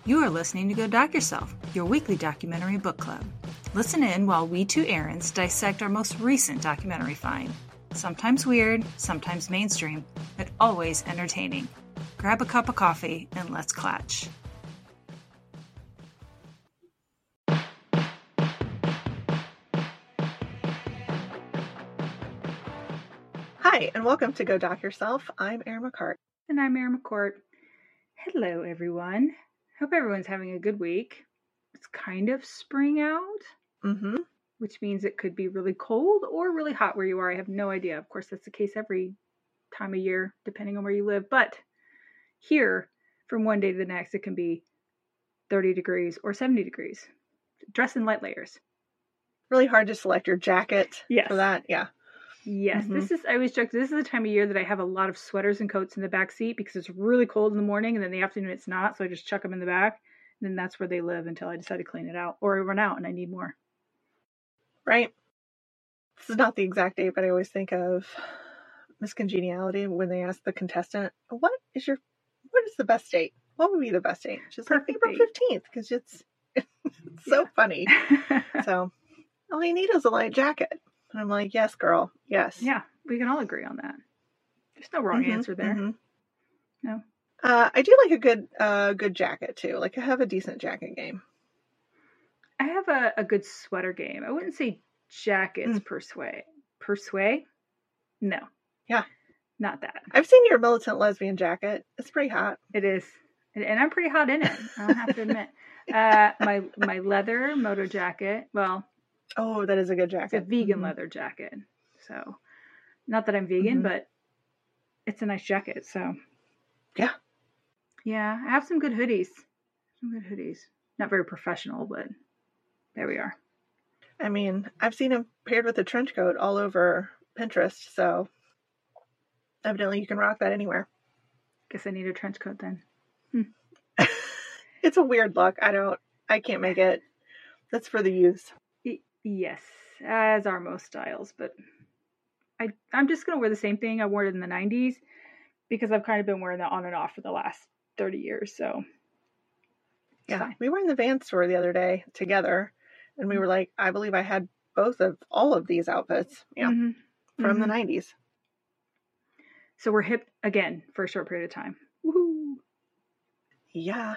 You are listening to Go Doc Yourself, your weekly documentary book club. Listen in while we two Erins dissect our most recent documentary find. Sometimes weird, sometimes mainstream, but always entertaining. Grab a cup of coffee and let's clatch. Hi, and welcome to Go Doc Yourself. I'm Erin McCart. And I'm Erin McCourt. Hello, everyone. Hope everyone's having a good week. It's kind of spring out, which means it could be really cold or really hot where you are. I have no idea. Of course, that's the case every time of year, depending on where you live. But here, from one day to the next, it can be 30 degrees or 70 degrees. Dress in light layers. Really hard to select your jacket for that. Yeah. Yes, I always joke, this is the time of year that I have a lot of sweaters and coats in the back seat because it's really cold in the morning and then in the afternoon it's not. So I just chuck them in the back and then that's where they live until I decide to clean it out or I run out and I need more. Right. This is not the exact date, but I always think of Miss Congeniality when they ask the contestant, what is the best date? What would be the best date? She's like April 15th because it's so funny. So all you need is a light jacket. And I'm like, yes, girl. Yes. Yeah, we can all agree on that. There's no wrong answer there. No. I do like a good jacket too. Like I have a decent jacket game. I have a good sweater game. I wouldn't say jackets per se. No. Yeah. Not that. I've seen your militant lesbian jacket. It's pretty hot. It is. And I'm pretty hot in it. I'll have to admit. My leather moto jacket, well... Oh, that is a good jacket. It's a vegan leather jacket. So, not that I'm vegan, but it's a nice jacket. So, yeah. Yeah, I have some good hoodies. Not very professional, but there we are. I mean, I've seen them paired with a trench coat all over Pinterest. So, evidently you can rock that anywhere. Guess I need a trench coat then. It's a weird look. I can't make it. That's for the youth. Yes, as are most styles, but I'm just going to wear the same thing I wore it in the 90s because I've kind of been wearing that on and off for the last 30 years, so yeah, fine. We were in the Vans store the other day together, and we were like, I believe I had all of these outfits, from the 90s. So we're hip again for a short period of time. Woohoo! Yeah.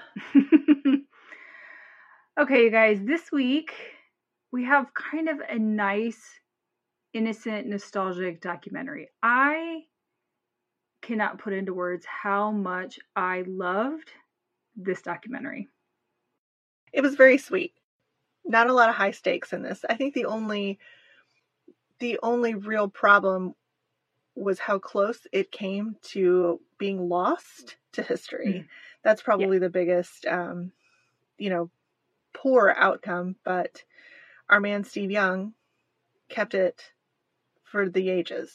Okay, you guys, this week... we have kind of a nice, innocent, nostalgic documentary. I cannot put into words how much I loved this documentary. It was very sweet. Not a lot of high stakes in this. I think the only real problem was how close it came to being lost to history. That's probably the biggest, poor outcome, but our man Steve Young kept it for the ages.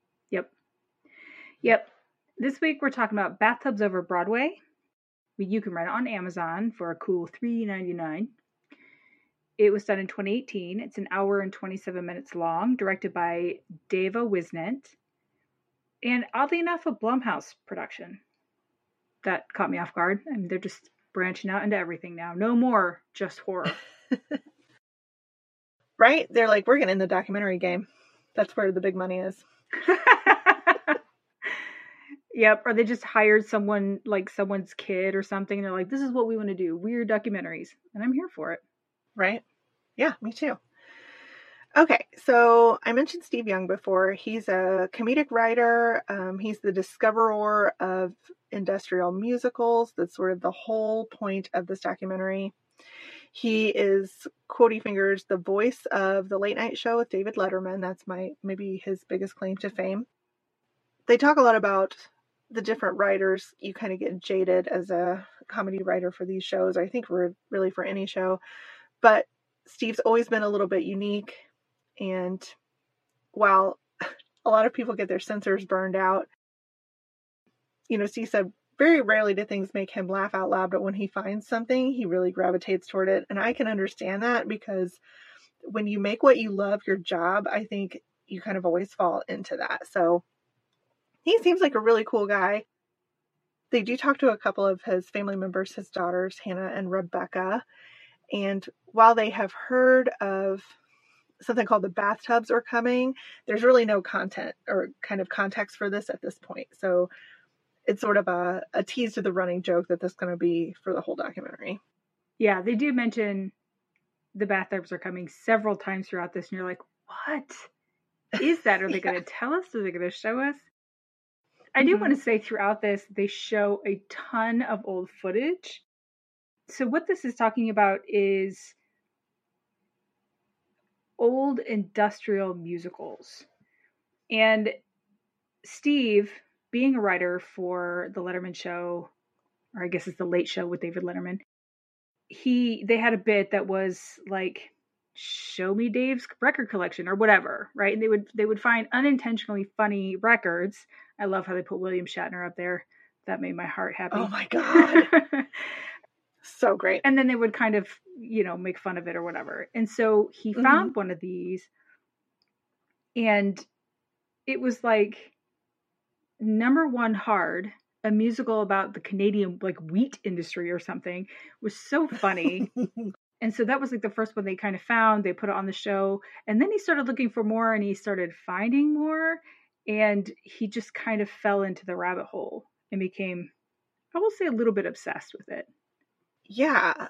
Yep. This week we're talking about Bathtubs Over Broadway. You can rent it on Amazon for a cool $3.99. It was done in 2018. It's an hour and 27 minutes long, directed by Dava Wisnet. And oddly enough, a Blumhouse production. That caught me off guard. I mean, they're just branching out into everything now. No more just horror. Right? They're like, we're getting in the documentary game. That's where the big money is. Yep. Or they just hired someone, like someone's kid or something. And they're like, this is what we want to do. Weird documentaries. And I'm here for it. Right? Yeah, me too. Okay. So I mentioned Steve Young before. He's a comedic writer. He's the discoverer of industrial musicals. That's sort of the whole point of this documentary. He is, quotey fingers, the voice of The Late Night Show with David Letterman. That's maybe his biggest claim to fame. They talk a lot about the different writers. You kind of get jaded as a comedy writer for these shows. I think really for any show. But Steve's always been a little bit unique. And while a lot of people get their sensors burned out, Steve said, very rarely do things make him laugh out loud, but when he finds something, he really gravitates toward it. And I can understand that because when you make what you love your job, I think you kind of always fall into that. So he seems like a really cool guy. they do talk to a couple of his family members, his daughters, Hannah and Rebecca. And while they have heard of something called the bathtubs are coming, there's really no content or kind of context for this at this point. So it's sort of a tease to the running joke that this is going to be for the whole documentary. Yeah, they do mention the bathtubs are coming several times throughout this, and you're like, what is that? Are they going to tell us? Are they going to show us? I do want to say throughout this, they show a ton of old footage. So what this is talking about is old industrial musicals. And Steve, being a writer for the Letterman Show, or I guess it's the Late Show with David Letterman, they had a bit that was like, show me Dave's record collection or whatever, right? And they would find unintentionally funny records. I love how they put William Shatner up there. That made my heart happy. Oh my God. So great. And then they would kind of, make fun of it or whatever. And so he found one of these, and it was like number one hard, a musical about the Canadian like wheat industry or something. It was so funny. And so that was like the first one they kind of found. They put it on the show. And then he started looking for more, and he started finding more. And he just kind of fell into the rabbit hole and became, I will say, a little bit obsessed with it. Yeah.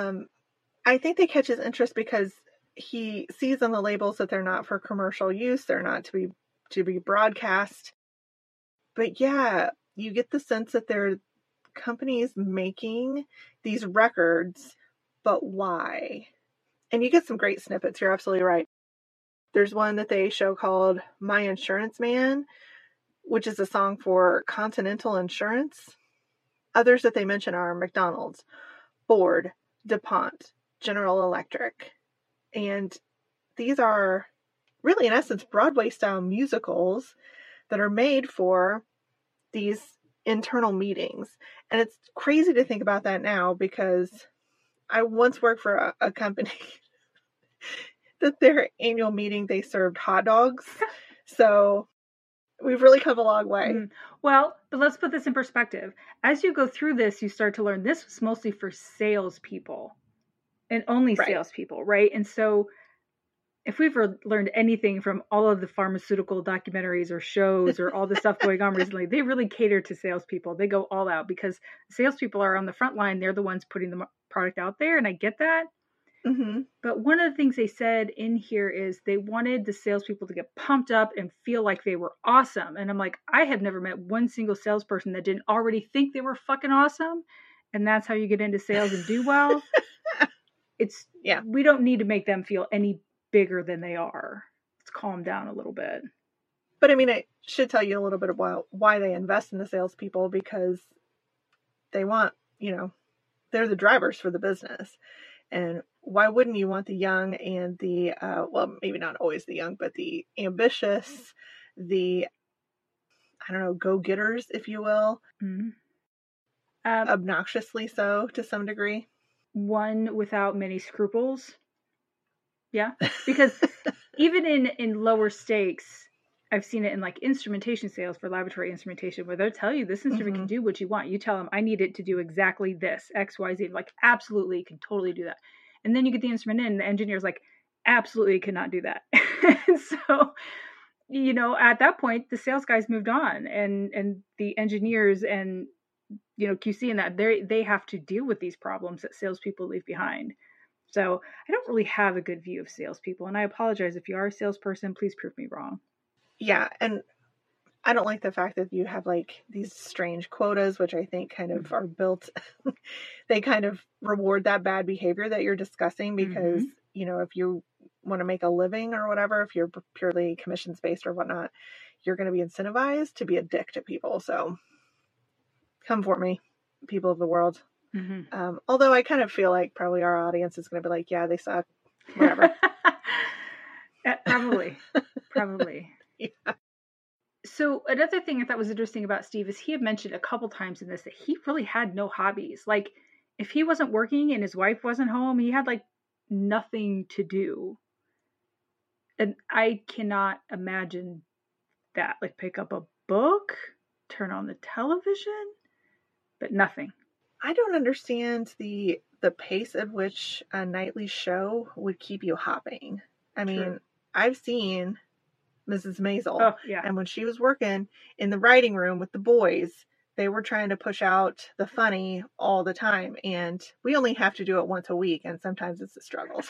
I think they catch his interest because he sees on the labels that they're not for commercial use. They're not to be broadcast. But yeah, you get the sense that there are companies making these records, but why? And you get some great snippets. You're absolutely right. There's one that they show called My Insurance Man, which is a song for Continental Insurance. Others that they mention are McDonald's, Ford, DuPont, General Electric. And these are really, in essence, Broadway-style musicals that are made for these internal meetings. And it's crazy to think about that now, because I once worked for a company that their annual meeting, they served hot dogs. So we've really come a long way. Well, but let's put this in perspective. As you go through this, you start to learn this was mostly for salespeople and only salespeople, right? And so if we've learned anything from all of the pharmaceutical documentaries or shows or all the stuff going on recently, they really cater to salespeople. They go all out because salespeople are on the front line. They're the ones putting the product out there. And I get that. Mm-hmm. But one of the things they said in here is they wanted the salespeople to get pumped up and feel like they were awesome. And I'm like, I have never met one single salesperson that didn't already think they were fucking awesome. And that's how you get into sales and do well. We don't need to make them feel any bigger than they are. Let's calm down a little bit. But I mean, it should tell you a little bit about why they invest in the salespeople, because they want, they're the drivers for the business. And why wouldn't you want the young and the, well, maybe not always the young, but the ambitious, the, go-getters, if you will. Mm-hmm. Obnoxiously so, to some degree. One without many scruples. Yeah, because even in lower stakes, I've seen it in like instrumentation sales for laboratory instrumentation, where they'll tell you this instrument can do what you want. You tell them, I need it to do exactly this, X, Y, Z. Like, absolutely, you can totally do that. And then you get the instrument in, and the engineer's like, absolutely cannot do that. So, at that point, the sales guys moved on, and the engineers and, QC and that, they have to deal with these problems that salespeople leave behind. So I don't really have a good view of salespeople, and I apologize if you are a salesperson. Please prove me wrong. Yeah, and I don't like the fact that you have like these strange quotas, which I think kind of are built. They kind of reward that bad behavior that you're discussing, because if you want to make a living or whatever, if you're purely commissions based or whatnot, you're going to be incentivized to be a dick to people. So come for me, people of the world. Mm-hmm. Although I kind of feel like probably our audience is going to be like, yeah, they suck, whatever. Probably. Yeah. So another thing I thought was interesting about Steve is he had mentioned a couple times in this that he really had no hobbies. Like, if he wasn't working and his wife wasn't home, he had like nothing to do. And I cannot imagine that. Like, pick up a book, turn on the television. but nothing. I don't understand the pace at which a nightly show would keep you hopping. I mean, I've seen Mrs. Maisel, Oh, yeah. and when she was working in the writing room with the boys, they were trying to push out the funny all the time, and we only have to do it once a week, and sometimes it's a struggle.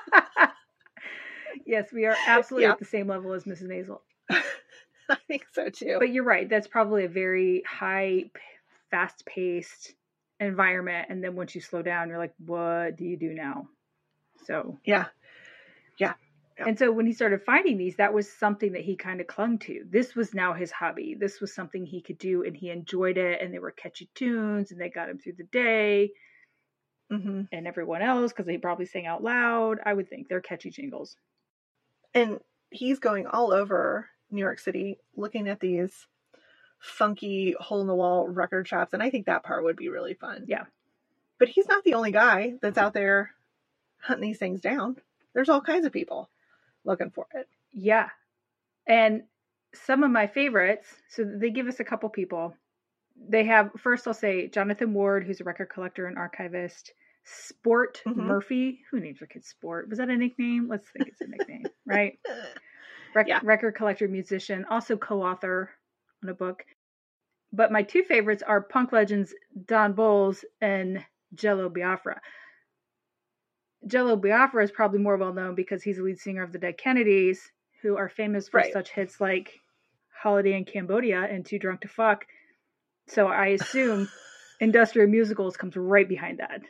Yes, we are absolutely at the same level as Mrs. Maisel. I think so too. But you're right. That's probably a very high, fast-paced environment. And then once you slow down, you're like, what do you do now? So yeah. And so when he started finding these, that was something that he kind of clung to. This was now his hobby. This was something he could do, and he enjoyed it. And they were catchy tunes, and they got him through the day. Mm-hmm. And everyone else, because they probably sang out loud, I would think they're catchy jingles. And he's going all over New York City looking at these funky hole-in-the-wall record shops, and I think that part would be really fun. Yeah. But he's not the only guy that's out there hunting these things down. There's all kinds of people looking for it. Yeah. And some of my favorites, so they give us a couple people. They have, first I'll say, Jonathan Ward, who's a record collector and archivist. Sport Murphy. Who names their kids Sport? Was that a nickname? Let's think it's a nickname, right? Record collector, musician, also co-author on a book. But my two favorites are punk legends Don Bowles and Jello Biafra. Jello Biafra is probably more well known because he's the lead singer of the Dead Kennedys, who are famous for such hits like Holiday in Cambodia and Too Drunk to Fuck. So I assume Industrial Musicals comes right behind that.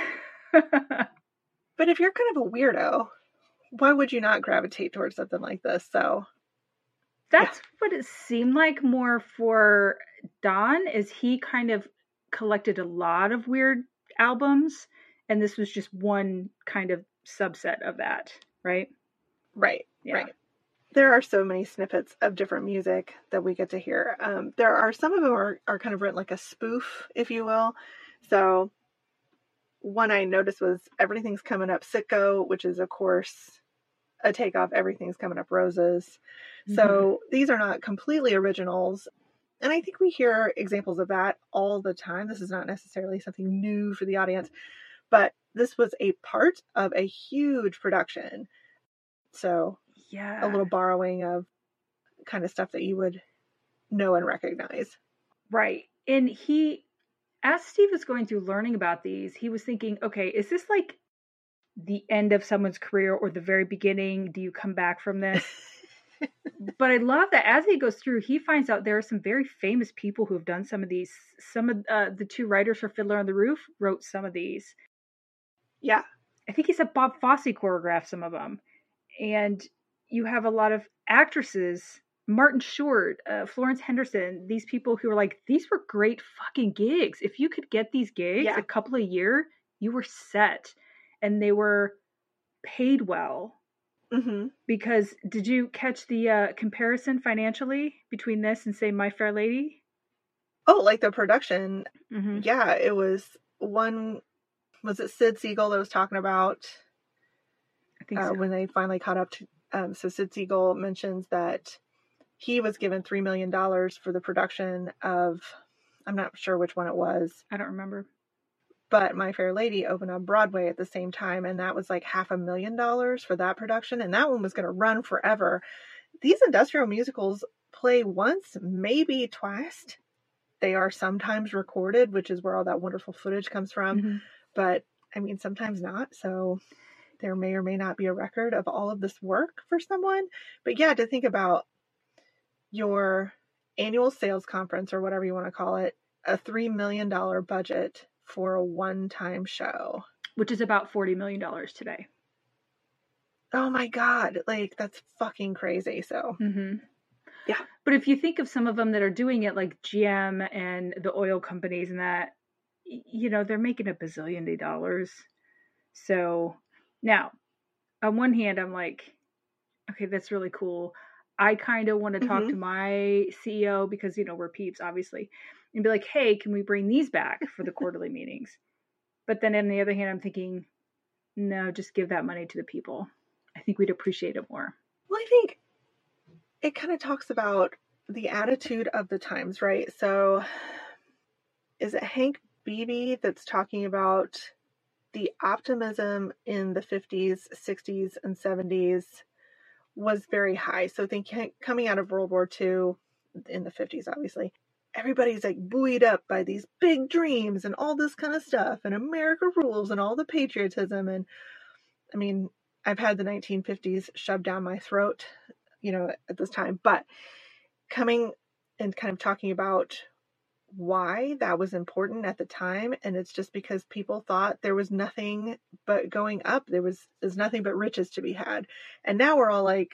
But if you're kind of a weirdo, why would you not gravitate towards something like this? So that's what it seemed like more for Don, is he kind of collected a lot of weird albums, and this was just one kind of subset of that, right? Right. There are so many snippets of different music that we get to hear. There are some of them are kind of written like a spoof, if you will. So one I noticed was Everything's Coming Up Sicko, which is, of course, a takeoff Everything's Coming Up Roses. So these are not completely originals. And I think we hear examples of that all the time. This is not necessarily something new for the audience, but this was a part of a huge production. So a little borrowing of kind of stuff that you would know and recognize. Right. And as Steve was going through learning about these, he was thinking, okay, is this like the end of someone's career or the very beginning? Do you come back from this? But I love that as he goes through, he finds out there are some very famous people who have done some of these. Some of the two writers for Fiddler on the Roof wrote some of these. Yeah. I think he said Bob Fosse choreographed some of them. And you have a lot of actresses, Martin Short, Florence Henderson, these people who are like, these were great fucking gigs. If you could get these gigs a couple a year, you were set. And they were paid well. Mm-hmm. Because did you catch the comparison financially between this and, say, My Fair Lady? Oh, like the production. Mm-hmm. Yeah, it was one. Was it Sid Siegel that was talking about? I think so. When they finally caught up to. So Sid Siegel mentions that he was given $3 million for the production of. I'm not sure which one it was. I don't remember. But My Fair Lady opened on Broadway at the same time, and that was like $500,000 for that production, and that one was going to run forever. These industrial musicals play once, maybe twice. They are sometimes recorded, which is where all that wonderful footage comes from. Mm-hmm. But, I mean, sometimes not. So there may or may not be a record of all of this work for someone. But yeah, to think about your annual sales conference, or whatever you want to call it, a $3 million budget for a one-time show. Which is about $40 million today. Oh my God. Like, that's fucking crazy. So, yeah. But if you think of some of them that are doing it, like GM and the oil companies and that, you know, they're making $1 bazillion. So now, on one hand, I'm like, okay, that's really cool. I kind of want to talk to my CEO because, you know, we're peeps, obviously, and be like, hey, can we bring these back for the quarterly meetings? But then on the other hand, I'm thinking, no, just give that money to the people. I think we'd appreciate it more. Well, I think it kind of talks about the attitude of the times, right? So is it Hank Beebe that's talking about the optimism in the 50s, 60s, and 70s was very high. So coming out of World War II in the 50s, obviously, everybody's like buoyed up by these big dreams and all this kind of stuff and America rules and all the patriotism. And I mean, I've had the 1950s shoved down my throat, at this time, but coming and kind of talking about why that was important at the time, and it's just because people thought there was nothing but going up. There's nothing but riches to be had. And now we're all like,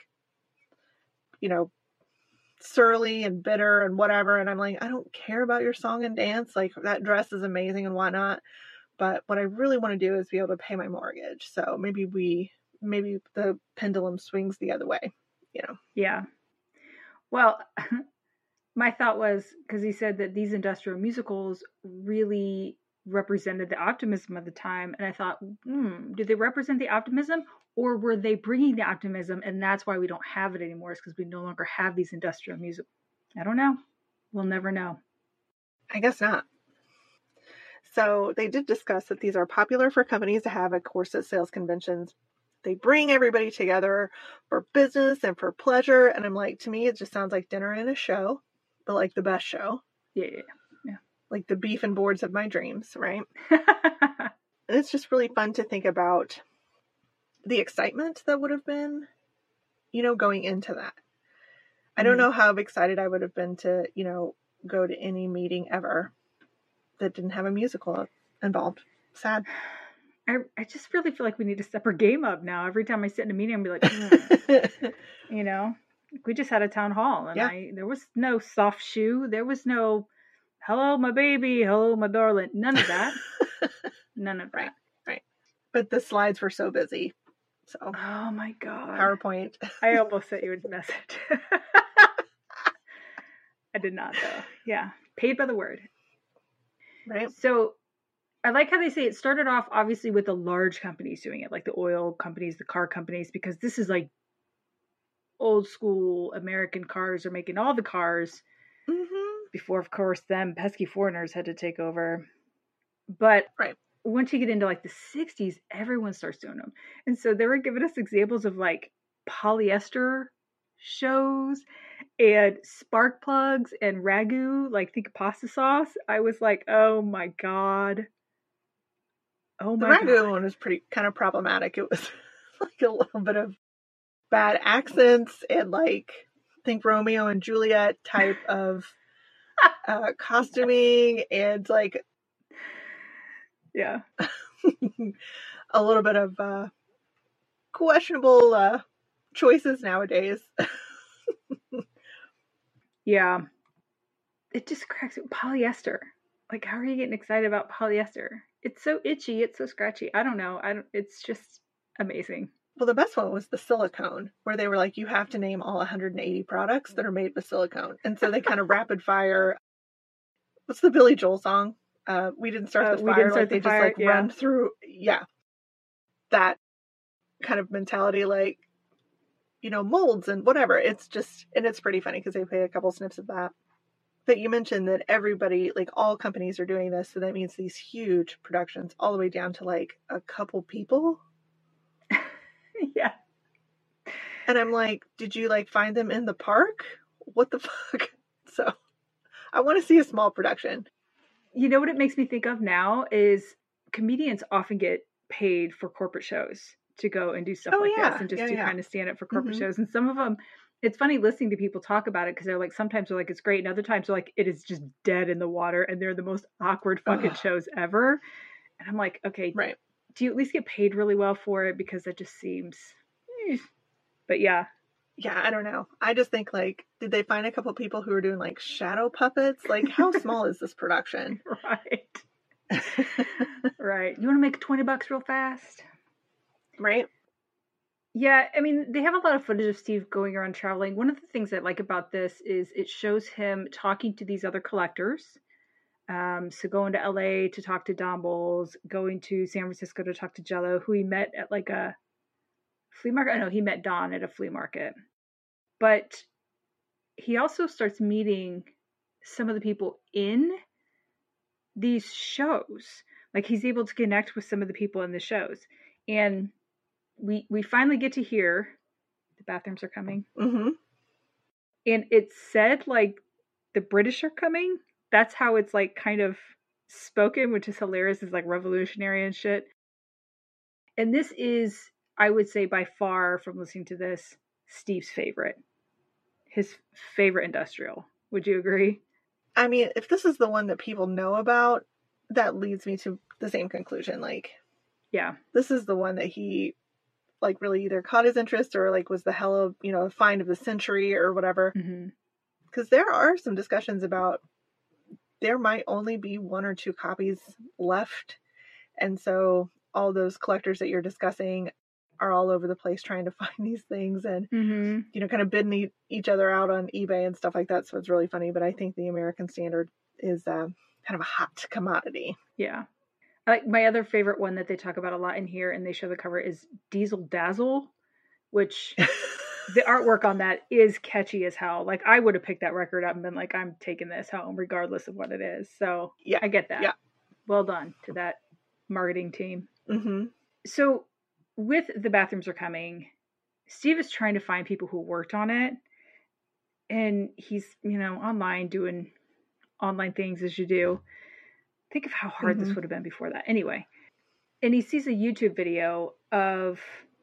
surly and bitter and whatever, and I'm like, I don't care about your song and dance, like that dress is amazing and whatnot, but what I really want to do is be able to pay my mortgage. So maybe the pendulum swings the other way. Yeah. Well, my thought was, because he said that these industrial musicals really represented the optimism of the time, and I thought, did they represent the optimism, or were they bringing the optimism, and that's why we don't have it anymore, is because we no longer have these industrial music? I don't know. We'll never know. I guess not. So they did discuss that these are popular for companies to have, of course, at sales conventions. They bring everybody together for business and for pleasure. And I'm like, to me, it just sounds like dinner and a show, but like the best show. Yeah. Like the beef and boards of my dreams, right? And it's just really fun to think about the excitement that would have been, going into that. I don't know how excited I would have been to, go to any meeting ever that didn't have a musical involved. Sad. I just really feel like we need to step our game up now. Every time I sit in a meeting, I'm be like, we just had a town hall, and there was no soft shoe. There was no, hello, my baby. Hello, my darling. None of that. None of that. Right. But the slides were so busy. So. Oh my God. PowerPoint. I almost sent you a message. I did not, though. Yeah. Paid by the word. Right. So I like how they say it started off obviously with the large companies doing it, like the oil companies, the car companies, because this is like old school American cars are making all the cars before, of course, them pesky foreigners had to take over. But once you get into like the 60s, everyone starts doing them. And so they were giving us examples of like polyester shows and spark plugs and ragu, like think of pasta sauce. I was like, oh my God. Oh my God. The ragu one was pretty kind of problematic. It was like a little bit of bad accents and like think Romeo and Juliet type of costuming and like a little bit of questionable choices nowadays. Yeah. It just cracks me. Polyester. Like, how are you getting excited about polyester? It's so itchy. It's so scratchy. I don't know. It's just amazing. Well, the best one was the silicone, where they were like, you have to name all 180 products that are made with silicone. And so they kind of rapid fire. What's the Billy Joel song? We didn't start the fire. Like they just like run through. Yeah. That kind of mentality, like, molds and whatever. It's just, and it's pretty funny because they play a couple snips of that. But you mentioned that everybody, like all companies are doing this. So that means these huge productions all the way down to like a couple people. Yeah. And I'm like, did you like find them in the park? What the fuck? So I want to see a small production. You know what it makes me think of now is comedians often get paid for corporate shows to go and do stuff this and just to kind of stand up for corporate shows. And some of them, it's funny listening to people talk about it because they're like, sometimes they're like, it's great. And other times they're like, it is just dead in the water and they're the most awkward fucking shows ever. And I'm like, okay, do you at least get paid really well for it? Because that just seems, but yeah. Yeah, I don't know. I just think like, did they find a couple people who were doing like shadow puppets? Like, how small is this production? Right. Right. You want to make $20 real fast? Right. Yeah, I mean, they have a lot of footage of Steve going around traveling. One of the things I like about this is it shows him talking to these other collectors. So going to LA to talk to Don Bowles, going to San Francisco to talk to Jello, who he met at like a flea market. I know he met Don at a flea market. But he also starts meeting some of the people in these shows. Like, he's able to connect with some of the people in the shows. And we finally get to hear the bathrooms are coming. Mm-hmm. And it's said like the British are coming. That's how it's like kind of spoken, which is hilarious. It's like revolutionary and shit. And this is, I would say, by far, from listening to this, Steve's favorite. His favorite industrial. Would you agree? I mean, if this is the one that people know about, that leads me to the same conclusion. Like, yeah, this is the one that he, like, really either caught his interest or, like, was the hell of, find of the century or whatever. Because there are some discussions about there might only be 1 or 2 copies left. And so all those collectors that you're discussing are all over the place trying to find these things and, kind of bidding each other out on eBay and stuff like that. So it's really funny. But I think the American Standard is kind of a hot commodity. Yeah. My other favorite one that they talk about a lot in here and they show the cover is Diesel Dazzle, which the artwork on that is catchy as hell. Like, I would have picked that record up and been like, I'm taking this home regardless of what it is. So yeah, I get that. Yeah. Well done to that marketing team. Mm-hmm. So with The Bathrooms Are Coming, Steve is trying to find people who worked on it. And he's, online doing online things as you do. Think of how hard this would have been before that. Anyway. And he sees a YouTube video of,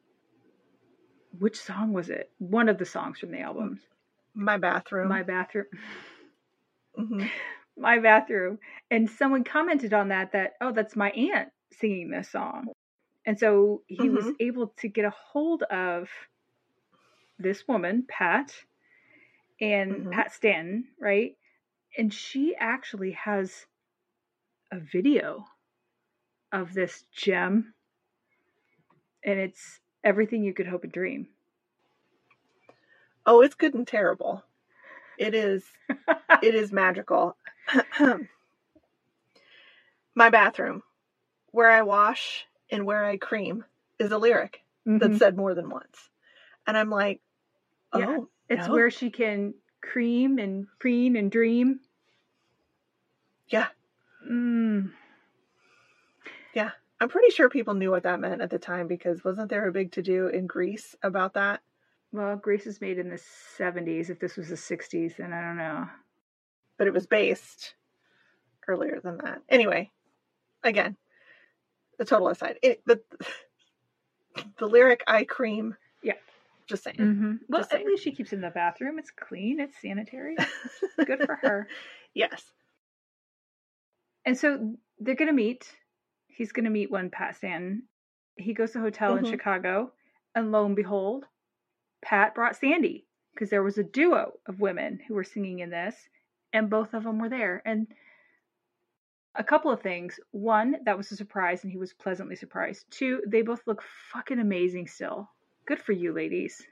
which song was it? One of the songs from the album. My Bathroom. My Bathroom. Mm-hmm. My Bathroom. And someone commented on that, oh, that's my aunt singing this song. And so he was able to get a hold of this woman, Pat, and Pat Stanton, right? And she actually has a video of this gem. And it's everything you could hope and dream. Oh, it's good and terrible. It is. It is magical. My bathroom, where I wash and where I cream, is a lyric that's said more than once. And I'm like, oh, yeah, it's where she can cream and preen and dream. Yeah. Yeah. I'm pretty sure people knew what that meant at the time because wasn't there a big to-do in Greece about that? Well, Greece was made in the 70s. If this was the 60s, then I don't know. But it was based earlier than that. Anyway, again, the total aside. The lyric, I cream. Yeah. Just saying. Mm-hmm. Well, just saying. At least she keeps in the bathroom. It's clean. It's sanitary. Good for her. Yes. And so they're going to meet. He's going to meet one Pat Stanton. He goes to a hotel in Chicago. And lo and behold, Pat brought Sandy. Because there was a duo of women who were singing in this. And both of them were there. And a couple of things. One, that was a surprise. And he was pleasantly surprised. Two, they both look fucking amazing still. Good for you, ladies.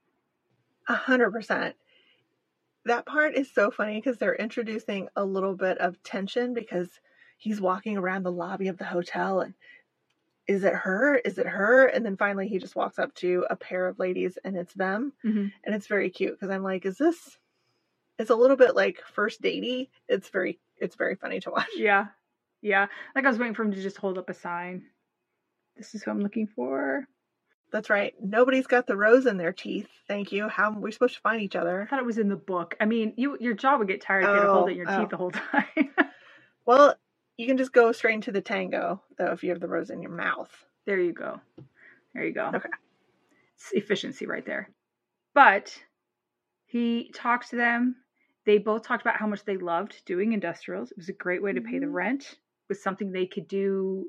100%. That part is so funny because they're introducing a little bit of tension because he's walking around the lobby of the hotel and is it her? Is it her? And then finally he just walks up to a pair of ladies and it's them. Mm-hmm. And it's very cute because I'm like, it's a little bit like first datey. It's very funny to watch. Yeah. Yeah. Like I was waiting for him to just hold up a sign. This is who I'm looking for. That's right. Nobody's got the rose in their teeth. Thank you. How are we supposed to find each other? I thought it was in the book. I mean, your jaw would get tired if you had to hold it in your teeth the whole time. Well, you can just go straight into the tango, though, if you have the rose in your mouth. There you go. Okay. It's efficiency right there. But he talks to them. They both talked about how much they loved doing industrials. It was a great way to pay the rent. It was something they could do,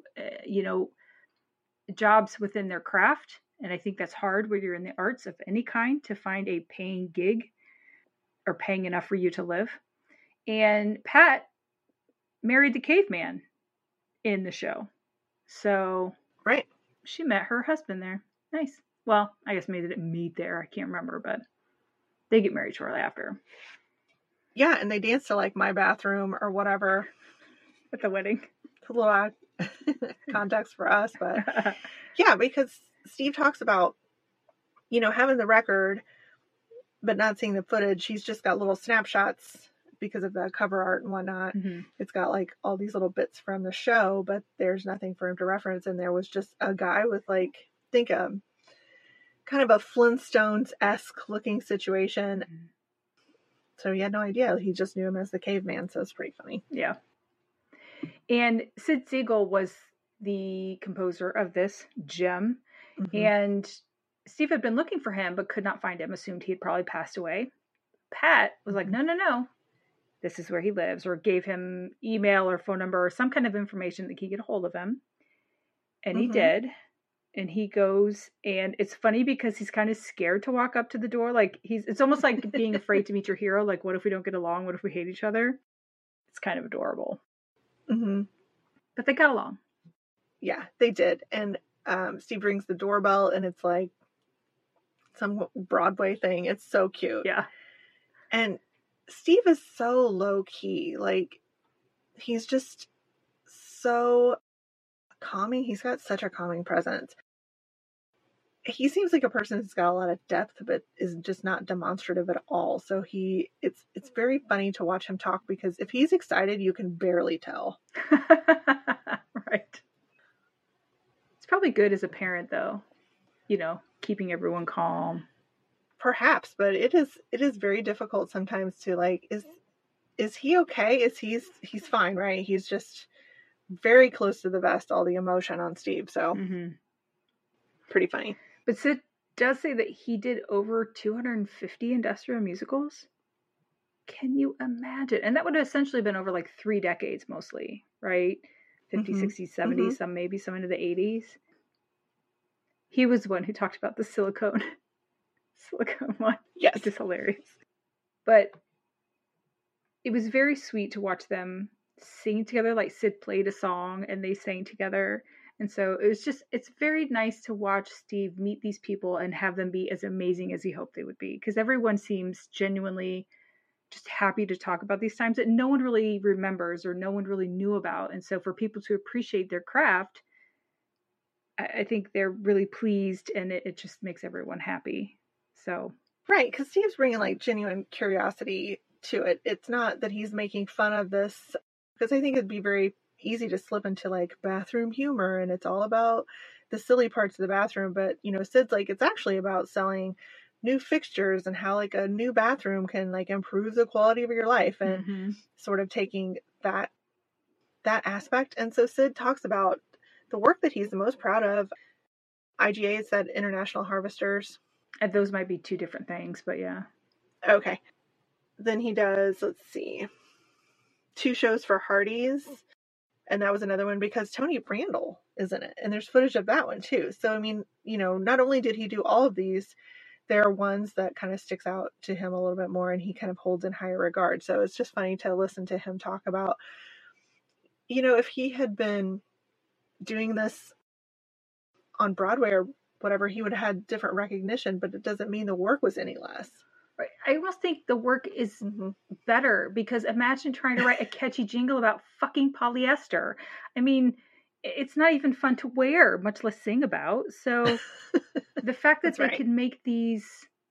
jobs within their craft. And I think that's hard when you're in the arts of any kind to find a paying gig or paying enough for you to live. And Pat married the caveman in the show. So right. She met her husband there. Nice. Well, I guess maybe they didn't meet there. I can't remember, but they get married shortly after. Yeah, and they dance to like My Bathroom or whatever. At the wedding. It's a little out context for us, but yeah, because Steve talks about, having the record, but not seeing the footage. He's just got little snapshots because of the cover art and whatnot. Mm-hmm. It's got like all these little bits from the show, but there's nothing for him to reference. And there was just a guy with like, think kind of a Flintstones-esque looking situation. Mm-hmm. So he had no idea. He just knew him as the caveman. So it's pretty funny. Yeah. And Sid Siegel was the composer of this gem. Mm-hmm. And Steve had been looking for him, but could not find him, assumed he had probably passed away. Pat was like, no, this is where he lives, or gave him email or phone number or some kind of information that he could get a hold of him. And he did. And he goes, and it's funny because he's kind of scared to walk up to the door. Like it's almost like being afraid to meet your hero. Like, what if we don't get along? What if we hate each other? It's kind of adorable. Mm-hmm. But they got along. Yeah, they did. And Steve rings the doorbell, and it's like some Broadway thing. It's so cute. Yeah. And Steve is so low key. Like, he's just so calming. He's got such a calming presence. He seems like a person who's got a lot of depth, but is just not demonstrative at all. So it's very funny to watch him talk, because if he's excited, you can barely tell. Right. It's probably good as a parent, though. You know, keeping everyone calm. Perhaps, but it is very difficult sometimes to like, is he okay? He's fine, right? He's just very close to the vest, all the emotion on Steve. So pretty funny. But Sid does say that he did over 250 industrial musicals. Can you imagine? And that would have essentially been over like 3 decades mostly, right? 50s, 60s, 70s, some maybe some into the 80s. He was the one who talked about the silicone one. Yes. Which is hilarious. But it was very sweet to watch them sing together. Like Sid played a song and they sang together. And so it's very nice to watch Steve meet these people and have them be as amazing as he hoped they would be. Because everyone seems genuinely just happy to talk about these times that no one really remembers or no one really knew about. And so for people to appreciate their craft, I think they're really pleased, and it just makes everyone happy. So right, because Steve's bringing like genuine curiosity to it. It's not that he's making fun of this, because I think it'd be very easy to slip into like bathroom humor, and it's all about the silly parts of the bathroom. But you know, Sid's like, it's actually about selling new fixtures and how like a new bathroom can like improve the quality of your life, and sort of taking that aspect. And so Sid talks about the work that he's the most proud of. IGA said International Harvesters. And those might be 2 different things, but yeah. Okay. Then he does, let's see, 2 shows for Hardee's. And that was another one because Tony Randall is in it. And there's footage of that one too. So, I mean, you know, not only did he do all of these, there are ones that kind of sticks out to him a little bit more and he kind of holds in higher regard. So it's just funny to listen to him talk about, you know, if he had been doing this on Broadway or whatever, he would have had different recognition, but it doesn't mean the work was any less. Right. I almost think the work is better, because imagine trying to write a catchy jingle about fucking polyester. I mean, it's not even fun to wear, much less sing about. So the fact that they can make these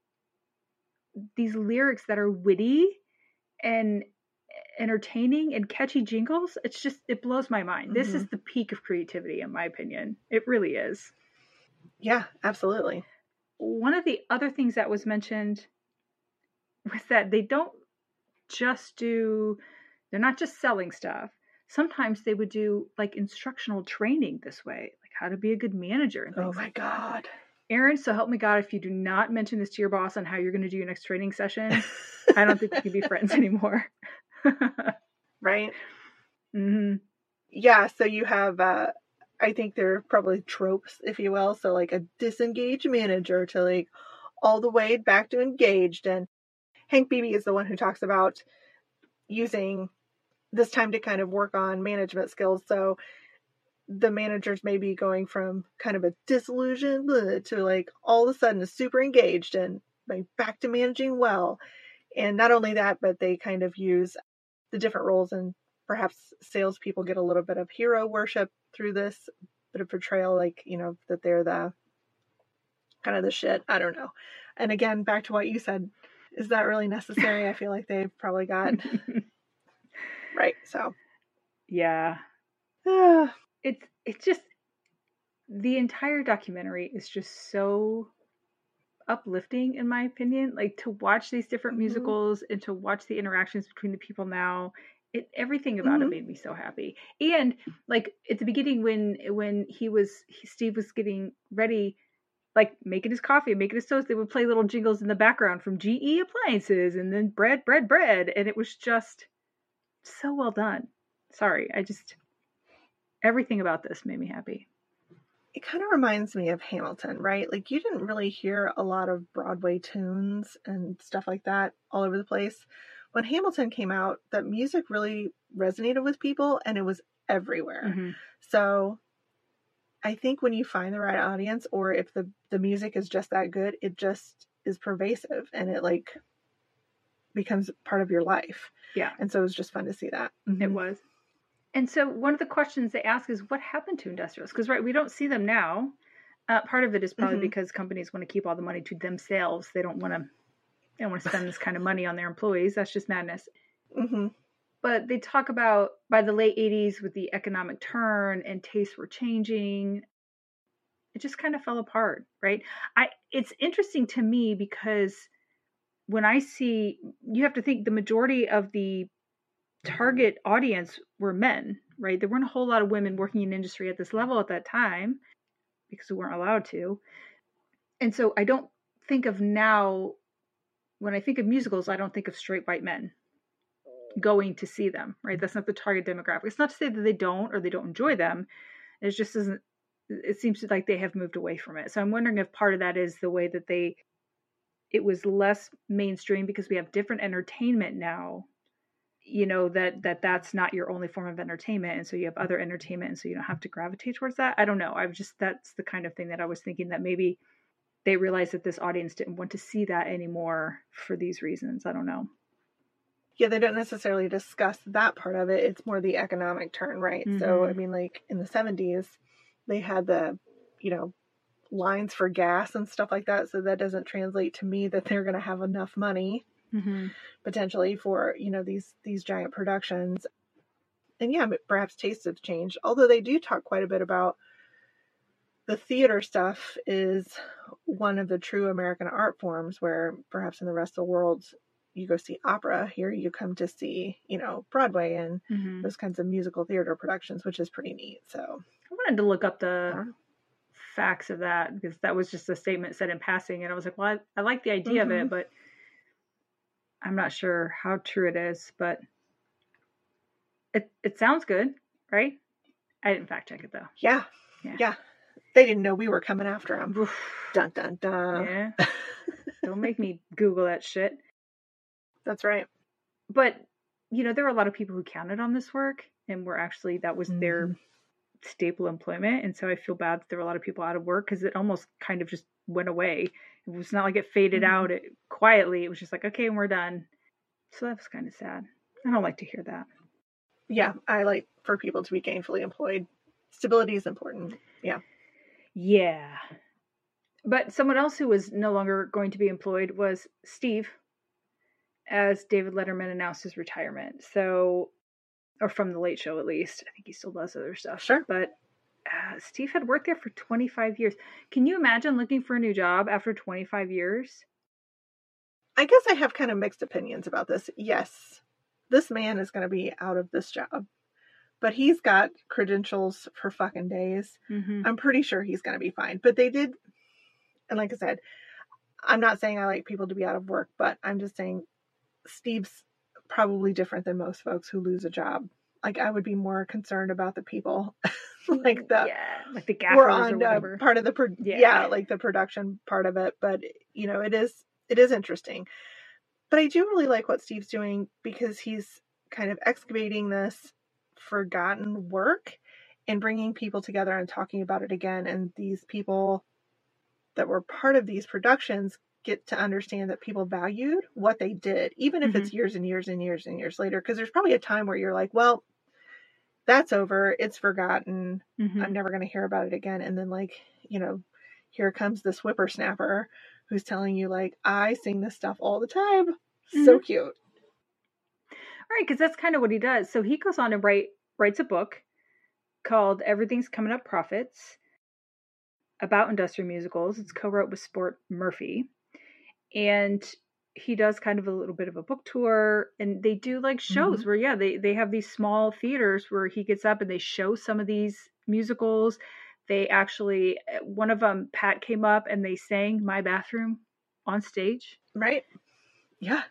lyrics that are witty and entertaining and catchy jingles, it blows my mind. This is the peak of creativity, in my opinion. It really is. Yeah, absolutely. One of the other things that was mentioned was that they don't just they're not just selling stuff. Sometimes they would do like instructional training this way, like how to be a good manager and things like that. Erin, so help me God, if you do not mention this to your boss on how you're going to do your next training session, I don't think we can be friends anymore. Right? Mm-hmm. Yeah, so you have, I think there are probably tropes, if you will. So like a disengaged manager to like all the way back to engaged. And Hank Beebe is the one who talks about using this time to kind of work on management skills. So the managers may be going from kind of a disillusioned to like all of a sudden super engaged and like back to managing well. And not only that, but they kind of use the different roles, and perhaps salespeople get a little bit of hero worship through this bit of portrayal, like, you know, that they're the kind of the shit. I don't know. And again, back to what you said, is that really necessary? I feel like they've probably got right. So yeah, it's just, the entire documentary is just so uplifting, in my opinion. Like, to watch these different musicals and to watch the interactions between the people now, everything about it made me so happy. And like at the beginning, when Steve was getting ready, like making his coffee, making his toast, they would play little jingles in the background from GE appliances, and then bread, and it was just so well done. Sorry, everything about this made me happy. It kind of reminds me of Hamilton, right? Like, you didn't really hear a lot of Broadway tunes and stuff like that all over the place. When Hamilton came out, that music really resonated with people, and it was everywhere. So I think when you find the right audience, or if the music is just that good, it just is pervasive, and it like becomes part of your life. Yeah. And so it was just fun to see that. It was. And so one of the questions they ask is, what happened to industrials? Because, right, we don't see them now. Part of it is probably because companies want to keep all the money to themselves. They don't want to spend this kind of money on their employees. That's just madness. But they talk about, by the late 80s, with the economic turn and tastes were changing, it just kind of fell apart, right? It's interesting to me because when I see, you have to think the majority of the target audience were men, right? There weren't a whole lot of women working in industry at this level at that time because we weren't allowed to. And so I don't think of now, when I think of musicals, I don't think of straight white men going to see them, right? That's not the target demographic. It's not to say that they don't or they don't enjoy them. It just isn't, it seems like they have moved away from it. So I'm wondering if part of that is the way that it was less mainstream because we have different entertainment now, you know, that's not your only form of entertainment. And so you have other entertainment, and so you don't have to gravitate towards that. I don't know. That's the kind of thing that I was thinking, that maybe they realized that this audience didn't want to see that anymore for these reasons. I don't know. Yeah, they don't necessarily discuss that part of it. It's more the economic turn, right? So, I mean, like in the 70s, they had the, you know, lines for gas and stuff like that. So that doesn't translate to me that they're going to have enough money potentially for, you know, these giant productions. And yeah, perhaps tastes have changed. Although they do talk quite a bit about the theater stuff is one of the true American art forms, where perhaps in the rest of the world, you go see opera. Here you come to see, you know, Broadway and those kinds of musical theater productions, which is pretty neat. So I wanted to look up the facts of that, because that was just a statement said in passing, and I was like, well, I like the idea of it, but I'm not sure how true it is. But it sounds good, right? I didn't fact check it though. Yeah. They didn't know we were coming after them. Dun dun dun. Yeah. Don't make me Google that shit. That's right. But, you know, there were a lot of people who counted on this work and were actually, that was their staple employment. And so I feel bad that there were a lot of people out of work, because it almost kind of just went away. It was not like it faded out quietly. It was just like, okay, and we're done. So that was kind of sad. I don't like to hear that. Yeah, I like for people to be gainfully employed. Stability is important. Yeah. Yeah. But someone else who was no longer going to be employed was Steve, as David Letterman announced his retirement. So, or from the Late Show at least. I think he still does other stuff. Sure. But Steve had worked there for 25 years. Can you imagine looking for a new job after 25 years? I guess I have kind of mixed opinions about this. Yes, this man is going to be out of this job, but he's got credentials for fucking days. I'm pretty sure he's going to be fine. But they did, and like I said, I'm not saying I like people to be out of work, but I'm just saying Steve's probably different than most folks who lose a job. Like, I would be more concerned about the people, like the gaffers or on or whatever. Part of the like the production part of it. But you know, it is interesting. But I do really like what Steve's doing, because he's kind of excavating this forgotten work and bringing people together and talking about it again. And these people that were part of these productions get to understand that people valued what they did, even if it's years and years and years and years later. Because there's probably a time where you're like, well, that's over. It's forgotten. I'm never going to hear about it again. And then, like, you know, here comes this whippersnapper who's telling you, like, I sing this stuff all the time. So cute. Right, because that's kind of what he does. So he goes on and writes a book called Everything's Coming Up Profits about industrial musicals. It's co-wrote with Sport Murphy. And he does kind of a little bit of a book tour, and they do like shows where they have these small theaters where he gets up and they show some of these musicals. They actually, one of them, Pat came up and they sang My Bathroom on stage. Right. Yeah.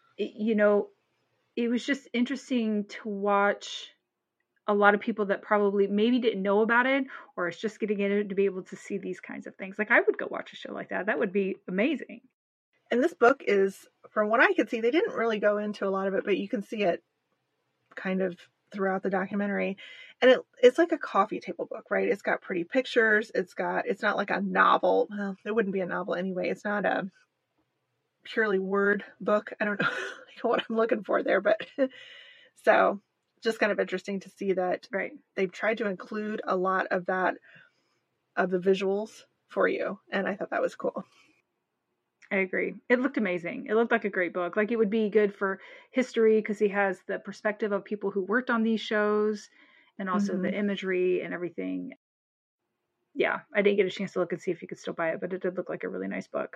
It was just interesting to watch a lot of people that probably maybe didn't know about it or is just getting in it to be able to see these kinds of things. Like, I would go watch a show like that. That would be amazing. And this book is, from what I could see, they didn't really go into a lot of it, but you can see it kind of throughout the documentary. And it's like a coffee table book, right? It's got pretty pictures. It's not like a novel. Well, it wouldn't be a novel anyway. It's not a purely word book. I don't know what I'm looking for there, but so just kind of interesting to see that they've tried to include a lot of that, of the visuals for you. And I thought that was cool. I agree. It looked amazing. It looked like a great book. Like, it would be good for history because he has the perspective of people who worked on these shows and also the imagery and everything. Yeah, I didn't get a chance to look and see if you could still buy it, but it did look like a really nice book.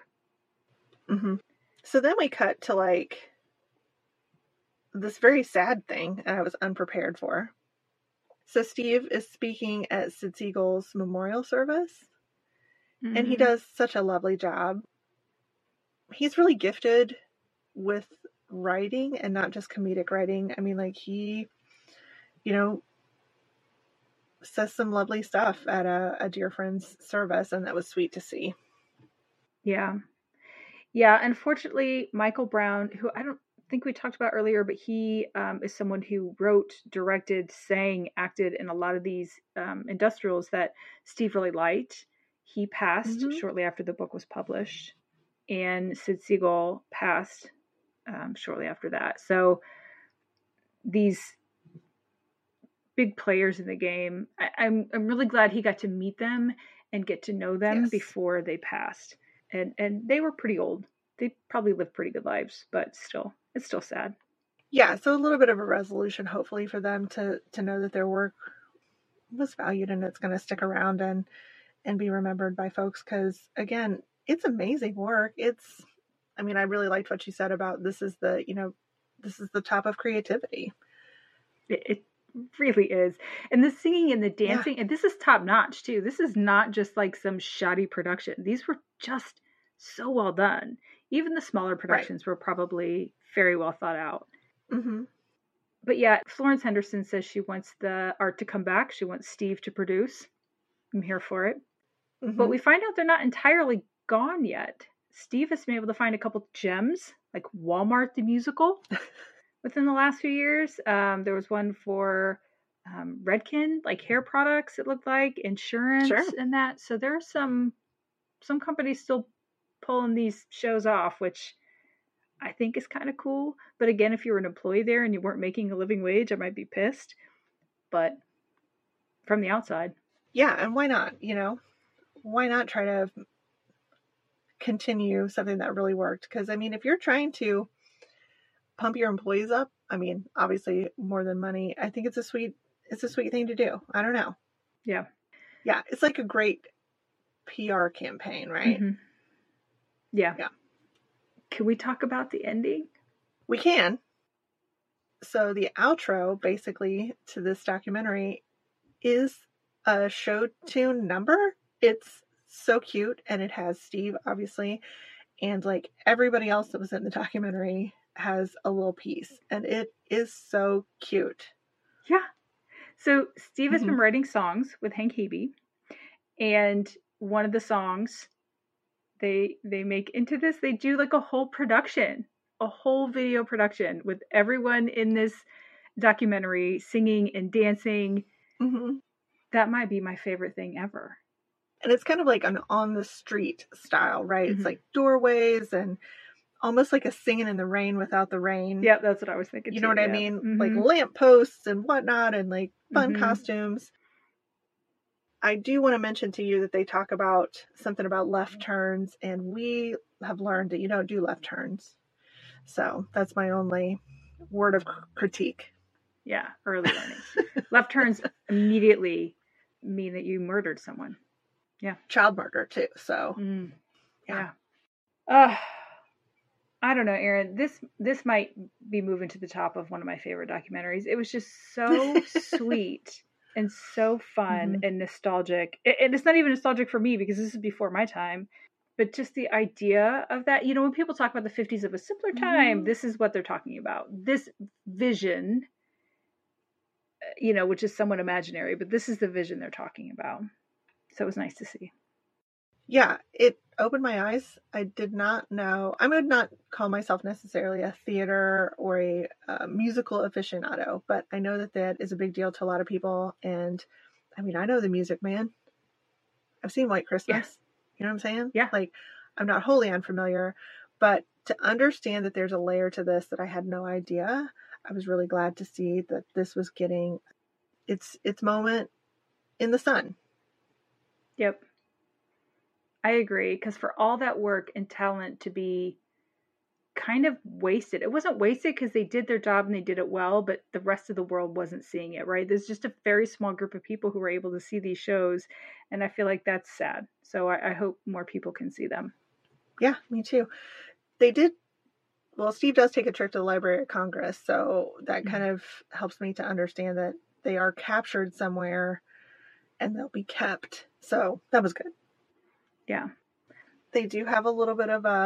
So then we cut to like this very sad thing I was unprepared for. So Steve is speaking at Sid Siegel's memorial service, and he does such a lovely job. He's really gifted with writing and not just comedic writing. I mean, like, he, says some lovely stuff at a dear friend's service, and that was sweet to see. Yeah. Yeah, unfortunately, Michael Brown, who I don't think we talked about earlier, but he is someone who wrote, directed, sang, acted in a lot of these industrials that Steve really liked. He passed shortly after the book was published, and Sid Siegel passed shortly after that. So these big players in the game, I'm really glad he got to meet them and get to know them before they passed. And they were pretty old. They probably lived pretty good lives, but still, it's still sad. Yeah, so a little bit of a resolution, hopefully, for them to know that their work was valued and it's going to stick around and be remembered by folks. Because, again, it's amazing work. I really liked what you said about this is the top of creativity. It really is. And the singing and the dancing, and this is top notch too. This is not just like some shoddy production. These were just so well done. Even the smaller productions were probably very well thought out. But yeah, Florence Henderson says she wants the art to come back. She wants Steve to produce. I'm here for it. But we find out they're not entirely gone yet. Steve has been able to find a couple gems, like Walmart the Musical, within the last few years. There was one for Redken, like hair products, it looked like, insurance and that. So there are some companies still pulling these shows off, which I think is kind of cool. But again, if you were an employee there and you weren't making a living wage, I might be pissed. But from the outside. Yeah, and why not? Why not try to continue something that really worked? Because, if you're trying to pump your employees up, obviously more than money, I think it's a sweet thing to do. I don't know. Yeah. Yeah, it's like a great PR campaign, right? Yeah. Can we talk about the ending? We can. So the outro, basically, to this documentary is a show tune number. It's so cute, and it has Steve, obviously, and like everybody else that was in the documentary has a little piece, and it is so cute. Yeah. So Steve has been writing songs with Hank Hebe, and one of the songs they make into this, they do like a whole video production with everyone in this documentary singing and dancing. That might be my favorite thing ever. And it's kind of like an on the street style, right? It's like doorways and almost like a Singing in the Rain without the rain. Yeah, that's what I was thinking. You know what I mean? Like lampposts and whatnot, and like fun costumes. I do want to mention to you that they talk about something about left turns, and we have learned that you don't do left turns. So that's my only word of critique. Yeah, early warnings. Left turns immediately mean that you murdered someone. Yeah. Child murder too. So yeah. I don't know, Erin. This might be moving to the top of one of my favorite documentaries. It was just so sweet and so fun and nostalgic. And it's not even nostalgic for me because this is before my time. But just the idea of that, when people talk about the 50s of a simpler time, this is what they're talking about. This vision, which is somewhat imaginary, but this is the vision they're talking about. So it was nice to see. Yeah, it opened my eyes. I did not know. I would not call myself necessarily a theater or a musical aficionado, but I know that is a big deal to a lot of people. And I mean, I know the music, man. I've seen White Christmas. Yeah. You know what I'm saying? Yeah. Like, I'm not wholly unfamiliar, but to understand that there's a layer to this that I had no idea, I was really glad to see that this was getting its moment in the sun. Yep. I agree, because for all that work and talent to be kind of wasted, it wasn't wasted because they did their job and they did it well, but the rest of the world wasn't seeing it, right? There's just a very small group of people who were able to see these shows, and I feel like that's sad. So I hope more people can see them. Yeah, me too. They did. Well, Steve does take a trip to the Library of Congress, so that kind of helps me to understand that they are captured somewhere and they'll be kept. So that was good. Yeah. They do have a little bit of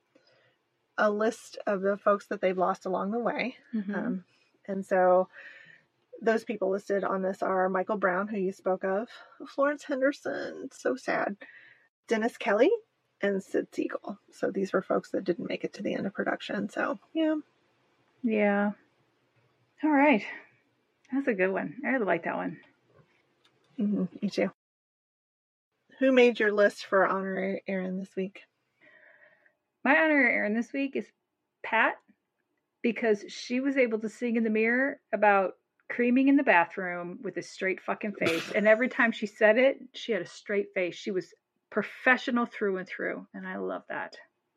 a list of the folks that they've lost along the way. And so those people listed on this are Michael Brown, who you spoke of, Florence Henderson, so sad, Dennis Kelly, and Sid Siegel. So these were folks that didn't make it to the end of production. So, yeah. Yeah. All right. That's a good one. I really like that one. Me too. Who made your list for Honorary Aaron this week? My Honorary Aaron this week is Pat, because she was able to sing in the mirror about creaming in the bathroom with a straight fucking face. And every time she said it, she had a straight face. She was professional through and through. And I love that.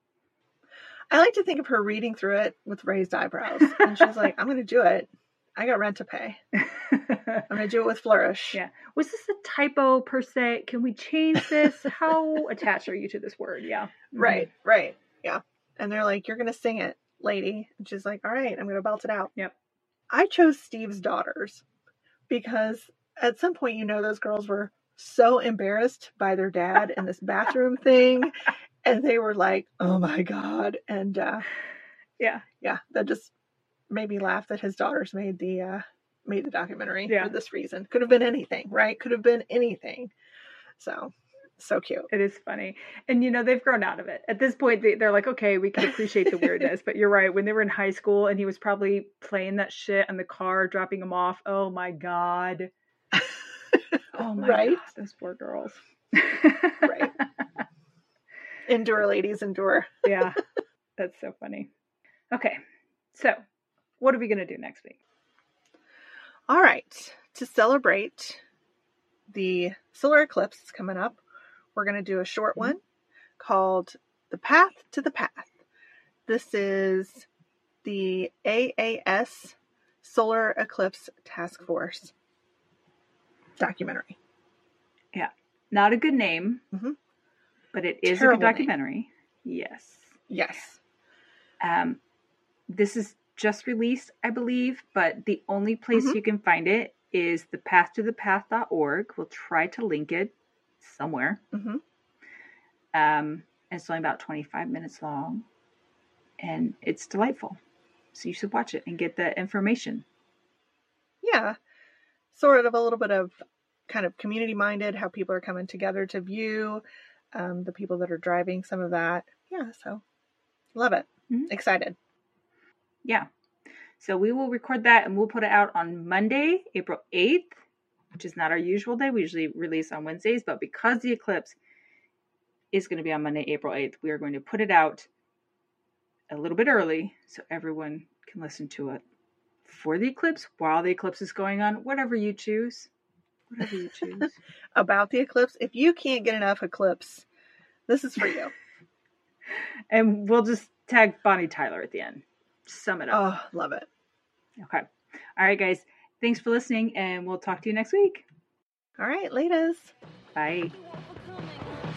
I like to think of her reading through it with raised eyebrows. And she's like, I'm going to do it. I got rent to pay. I'm going to do it with flourish. Yeah. Was this a typo per se? Can we change this? How attached are you to this word? Yeah. Right. Yeah. And they're like, you're going to sing it, lady. And she's like, all right, I'm going to belt it out. Yep. I chose Steve's daughters because at some point, those girls were so embarrassed by their dad in this bathroom thing. And they were like, oh my God. And yeah, that just made me laugh that his daughters made the documentary for this reason. Could have been anything, right? Could have been anything. So cute. It is funny. And, they've grown out of it. At this point, they're like, okay, we can appreciate the weirdness. But you're right. When they were in high school and he was probably playing that shit in the car, dropping them off. Oh, my God. Oh, my God. Those poor girls. Right. Endure, ladies, endure. Yeah. That's so funny. Okay. So what are we going to do next week? All right. To celebrate the solar eclipse that's coming up, we're going to do a short one called The Path to the Path. This is the AAS Solar Eclipse Task Force documentary. Yeah. Not a good name, but it is a good documentary. Name. Yes. This is just released, I believe, but the only place you can find it is thepathtothepath.org. We'll try to link it somewhere. It's only about 25 minutes long, and it's delightful. So you should watch it and get the information. Yeah. Sort of a little bit of kind of community-minded, how people are coming together to view the people that are driving some of that. Yeah, so love it. Excited. Yeah. So we will record that and we'll put it out on Monday, April 8th, which is not our usual day. We usually release on Wednesdays, but because the eclipse is going to be on Monday, April 8th, we are going to put it out a little bit early so everyone can listen to it for the eclipse, while the eclipse is going on, whatever you choose. Whatever you choose. About the eclipse. If you can't get enough eclipse, this is for you. And we'll just tag Bonnie Tyler at the end. Sum it up. Oh, love it. Okay. All right, guys. Thanks for listening, and we'll talk to you next week. All right, laters. Bye.